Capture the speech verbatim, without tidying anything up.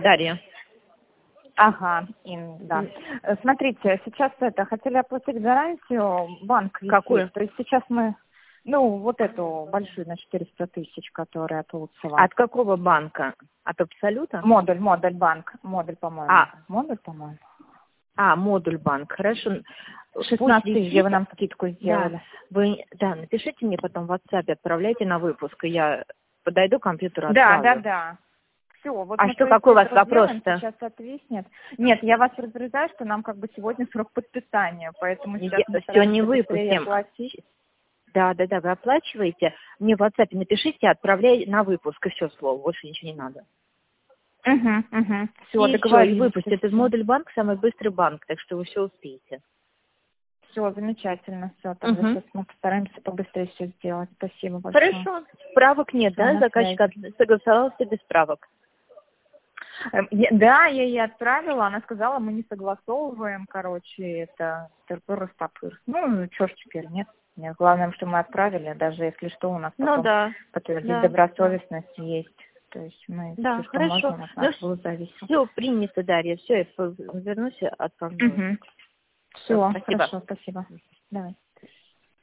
Дарья. Ага, Инна, да. Э, Смотрите, сейчас это, хотели оплатить гарантию, банк висит. Какую? То есть сейчас мы, ну, вот эту большую на четыреста тысяч, которая от Луцева. От какого банка? От Абсолюта? Модуль, модуль банк, модуль, по-моему. А. Модуль, по-моему. А, модуль банк, хорошо. шестнадцать тысяч, где вы висит. нам скидку сделали. Да, вы, да, напишите мне потом в WhatsApp, отправляйте на выпуск, и я подойду к компьютеру, Да, отправлю. да, да. Все, вот А мы что, то есть какой у вас это сделаем, вопрос-то? сейчас отвиснет. Нет, я вас предупреждаю, что нам как бы сегодня срок подписания, поэтому сейчас мы Все не стараемся быстрее выпустим. оплатить. Да, да, да, вы оплачиваете, мне в WhatsApp напишите, отправляй на выпуск, и все, слово, больше ничего не надо. Угу, угу. Все, И все, и договорились. выпустят. Этот модуль банк самый быстрый банк, так что вы все успеете. Все, замечательно. Все, тогда Угу. сейчас мы постараемся побыстрее все сделать. Спасибо большое. Хорошо. Справок нет, Всё, да? на Заказчик от- согласовался без справок. Эм, я- Да, я ей отправила, она сказала, мы не согласовываем, короче, это тырпыр-растопыр. Ну, что ж теперь, нет? Нет, главное, что мы отправили, даже если что, у нас Ну потом да. подтвердить Да, добросовестность есть. То есть мы да, все, что хорошо. можем, от Ну, нас будет зависеть. все принято, Дарья. Все, я вернусь, отправлю. Угу. Всё, Все, спасибо. хорошо, спасибо. Давай.